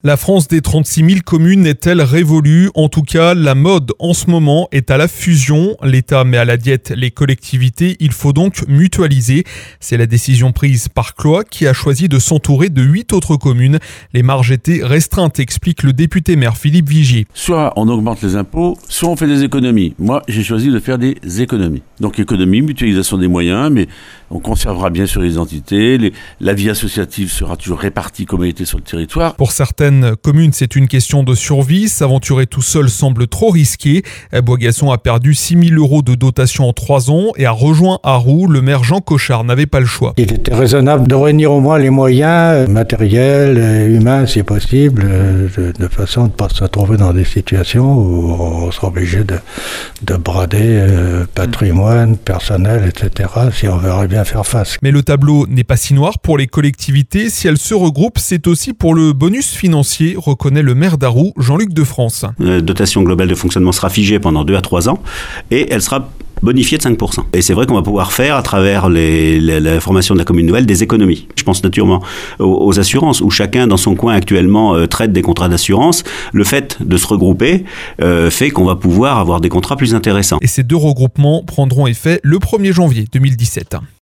La France des 36 000 communes est-elle révolue ? En tout cas, la mode en ce moment est à la fusion. L'État met à la diète les collectivités, il faut donc mutualiser. C'est la décision prise par Cloix qui a choisi de s'entourer de 8 autres communes. Les marges étaient restreintes, explique le député maire Philippe Vigier. Soit on augmente les impôts, soit on fait des économies. Moi, j'ai choisi de faire des économies. Donc économie, mutualisation des moyens, mais on conservera bien sûr les entités. La vie associative sera toujours répartie comme elle était sur le territoire. Pour certaines communes, c'est une question de survie. S'aventurer tout seul semble trop risqué. Boisgasson a perdu 6 000 € de dotation en 3 ans et a rejoint Arroux. Le maire Jean Cochard n'avait pas le choix. Il était raisonnable de réunir au moins les moyens matériels, humains si possible, de façon à ne pas se retrouver dans des situations où on sera obligé de brader patrimoine, personnel, etc. si on verrait bien faire face. Mais le tableau n'est pas si noir pour les collectivités. Si elles se regroupent, c'est aussi pour le bonus financier, reconnaît le maire d'Arroux, Jean-Luc Defrance. La dotation globale de fonctionnement sera figée pendant 2 à 3 ans et elle sera bonifiée de 5%. Et c'est vrai qu'on va pouvoir faire, à travers la formation de la commune nouvelle, des économies. Je pense naturellement aux assurances, où chacun dans son coin actuellement traite des contrats d'assurance. Le fait de se regrouper fait qu'on va pouvoir avoir des contrats plus intéressants. Et ces 2 regroupements prendront effet le 1er janvier 2017.